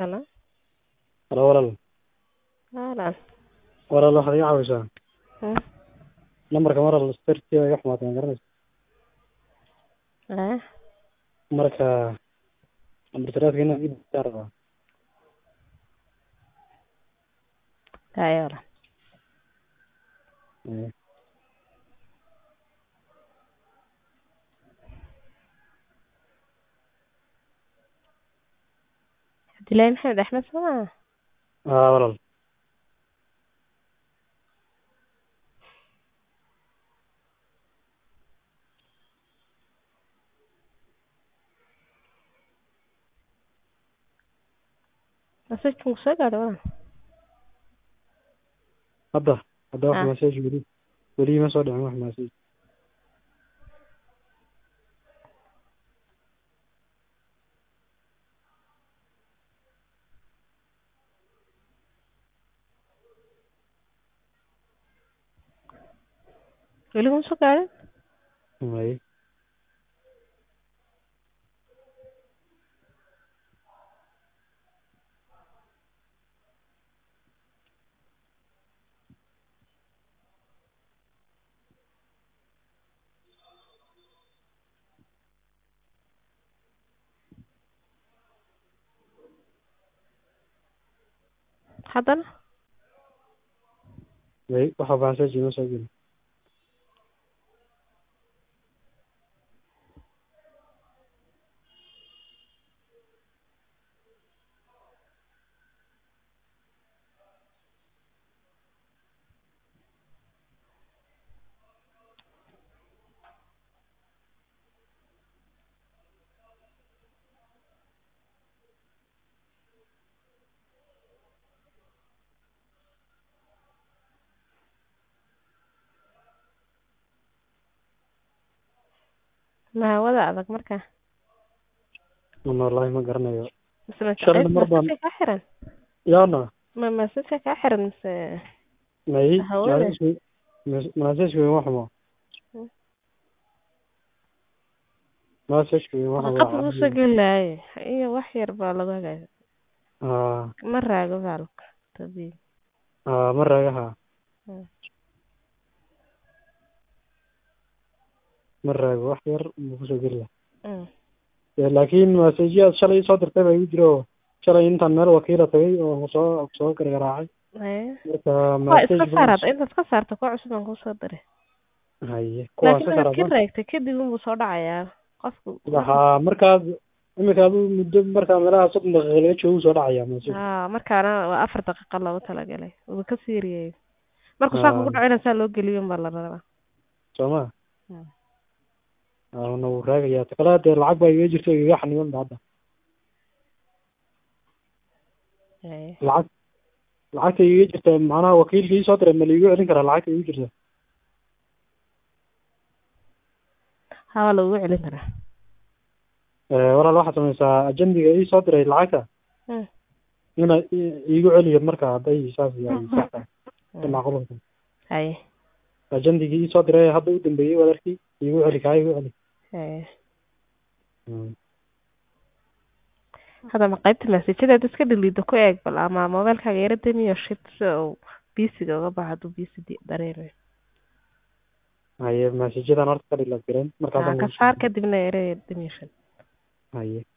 Hello. Halo walaal. Walaal. Walaal waxaad iga caawisaa Hmm. nambarka walaal sirtiisa iga xumaatay ma garanaysa Eh. marka nambar tiraadka inaan ii diyaar rabaa Haye walaal. Abdillahi Maxamed Axmed soo maaha? walaal Masajku wuu soo gaadhay walaal. hadda wax Ah. message weli ma soo dhicin wax message Weli wuu soo gaadhay? ay Haddana? waxa message ma soo gelin Ma hawada adag markaa? wallahi ma garanayo Mise shalay mar baan masajka kaa xiran? yaana Ma masajka kaa xiran mise may hawada? message ma xumo Hmm. message ma Warqad xumo wuu soo gelaaye. Iyo wax yar baa lagu hagaajin. Ma raago baalka. Tabii. ma raagaha Hmm. ma raago wax yar ma ku soo geli Hmm. laakiin message shalay soo dirtay baa igu jiro shalay intaan meel wakiila tagay oo soo gargaraacay Haye. marka Waa iska message saarata intaad ka saarto kuwa cusub aan kuu soo diray. haye kuwaas Laakiin ka markaad ka saraba raagtay kadib unbuu soo dhacayaa qofku. waxaa markaad imika adu muddo markaa meelaha 30 daqiiqo laga joogo soo dhacaya message Markaana waa 4 daqiiqo loogu talagalay. Wuu ka siiriyay. Markuu saa kugu dhaco inaa saa loo geliyo baa la rabaa. sooma Hmm. ana uu raagaya takala dee lacag baa iga jirta iga xaniban ba hadda Haye. lacagta iga jirta macnaha wakiilka ii soo diray ma liigu celin karaa lacagta iga jirta Haa lagu celin karaa. walaal waxaad samaysaa ajendiga ii soo diray lacagta Hmm. ina iigu celiyo marka hadday saas yahay sax tahay macquulka Haye. ajendigii ii soo diray hadda u dambeeyay wadarkii iigu celi kaa iigu celi Haye. Hadda ma qaybta masajada iska dhaliida ku eeg bal ama mobilkaaga yara damiyo shid si uu bisiga uga baxo hadduu bisi dareemayo. haye messagedan horta ka dhila garan markaasaan Ka saar kadibna yara damiyo shid. haye